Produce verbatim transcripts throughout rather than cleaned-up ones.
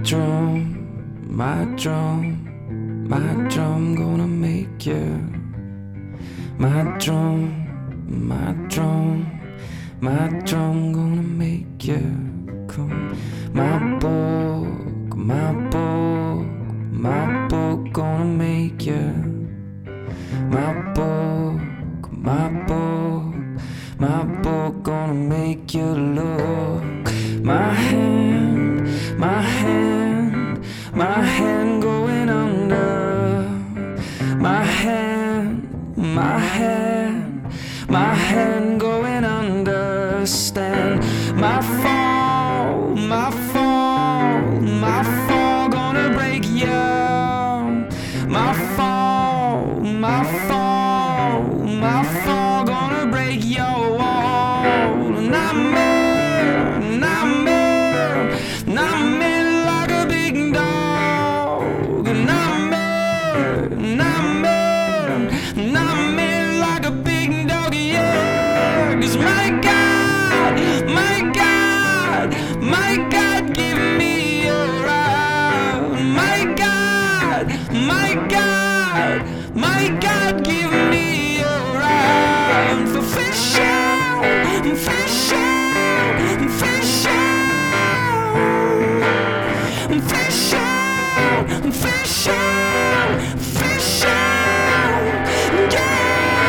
drum, my drum, my drum gonna make you. My drum, my drum, my drum gonna make you come. My book, my book, my book gonna make you. My book, my book, my book gonna make you look. My hand, my hand, my hand going under. My hand, my hand, my hand going understand. My fall, my fall, my fall gonna break you. My fall, my fall, my fall gonna break your wall. Nightmare, nightmare, nightmare like a big dog. Nightmare, nightmare, nightmare like a big dog, yeah. 'Cause my God, my God, my God, give me a ride. My God, my God, my God, give me a ride. For fish out, fish out, fish out, fish out, fish out, fish out, yeah.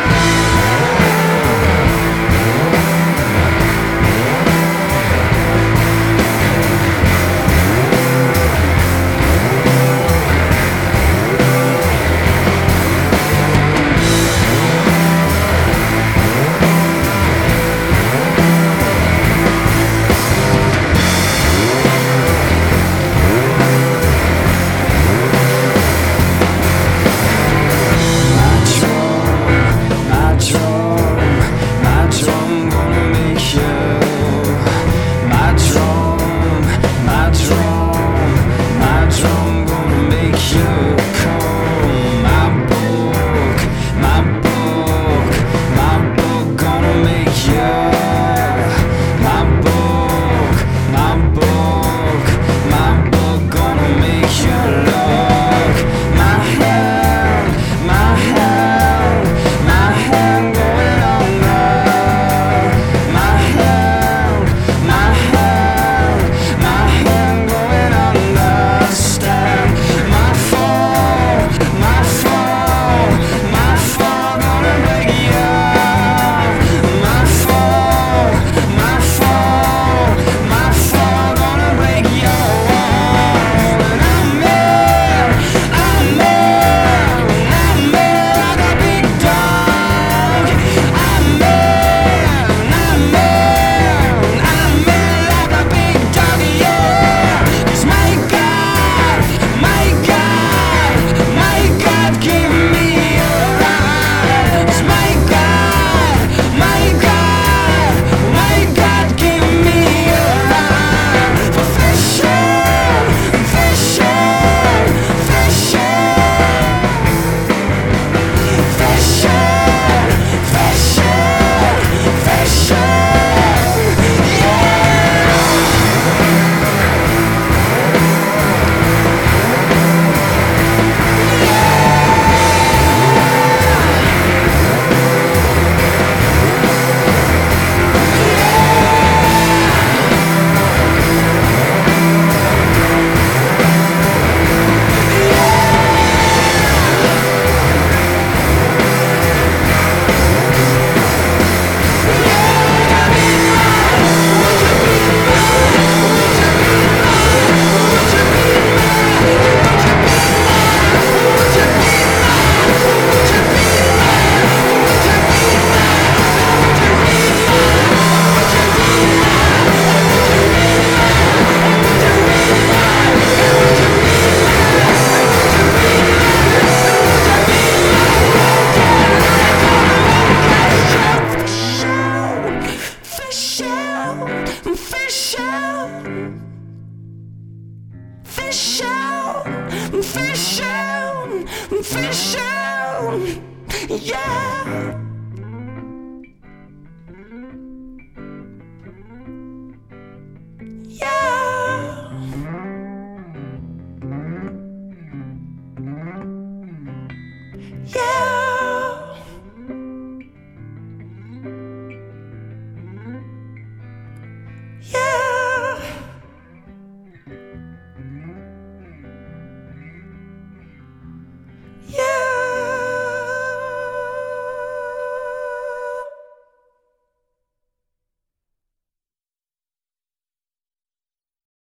Fish out, fish out, fish out, yeah.